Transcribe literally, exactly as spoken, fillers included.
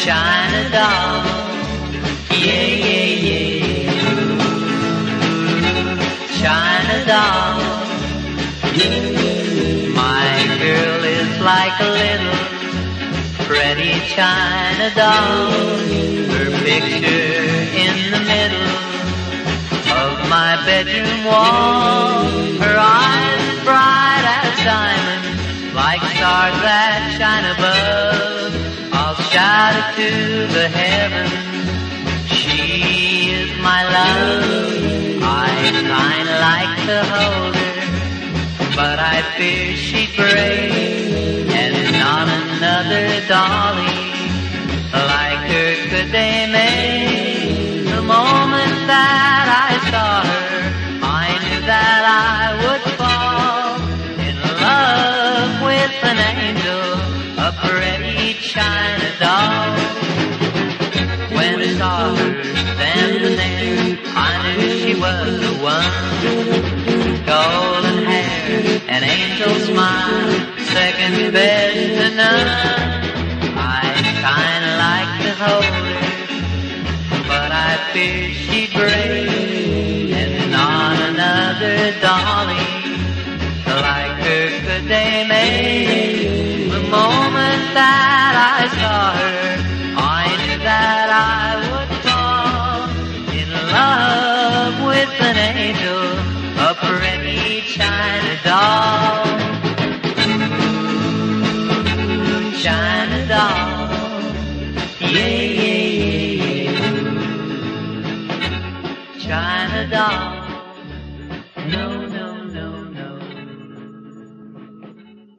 China doll. Yeah, yeah, yeah. China doll. My girl is like a little pretty China doll. Her picture in the middle of my bedroom wall. Her eyes bright as diamonds, like stars that shine above. I'll shout it to the heavens, she is my love. I kinda like to hold her, but I fear she'd break, and not another dolly like her could they make. The moment that I saw her, I knew that I would fall in love with an angel, a pretty China doll. When I saw her then and there, I knew she was the one. Golden hair, an angel smile, second best to none. I kinda like to hold her, but I fear she'd break, and not another dolly like her could they make. The moment that I saw her, I knew that I would fall in love with an angel, a pretty China doll.